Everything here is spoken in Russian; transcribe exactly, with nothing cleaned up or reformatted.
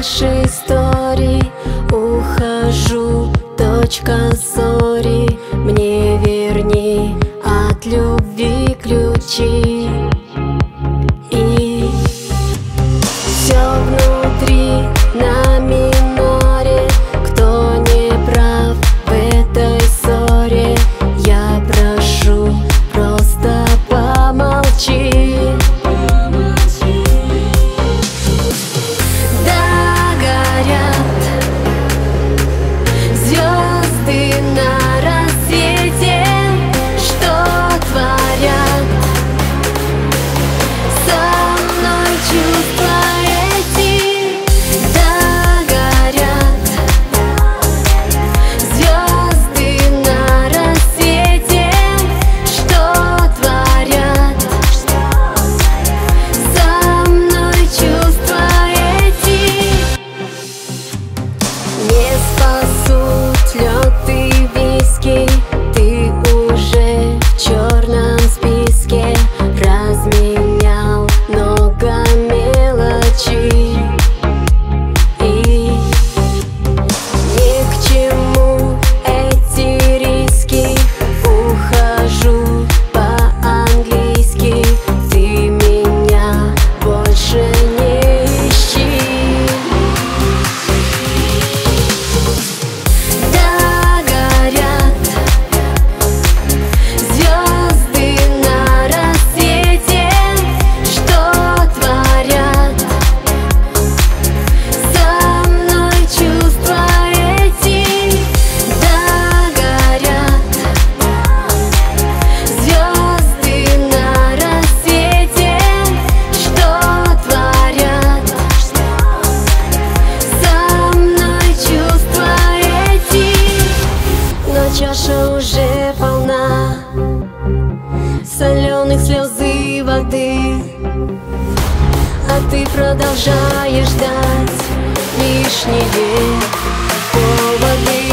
нашей истории ухожу, точка ссори. Мне верни от любви ключи. И все внутри на миноре. Кто не прав в этой ссоре, я прошу, просто помолчи. Да, горят звезды на рассвете, что творят со мной чувства эти. Да, горят звезды на рассвете, что творят со мной чувства эти. Не спасут лед и виски, ты уже в черном списке. Разменял много мелочей, и ни к чему эти риски. Ухожу по-английски, ты меня больше не ищи. Да, горят звезды на рассвете, что творят со мной чувства эти. Да, горят звезды на рассвете, что творят со мной чувства эти. Но чаша уже полна соленых слез и воды, а ты продолжаешь ждать лишние поводы.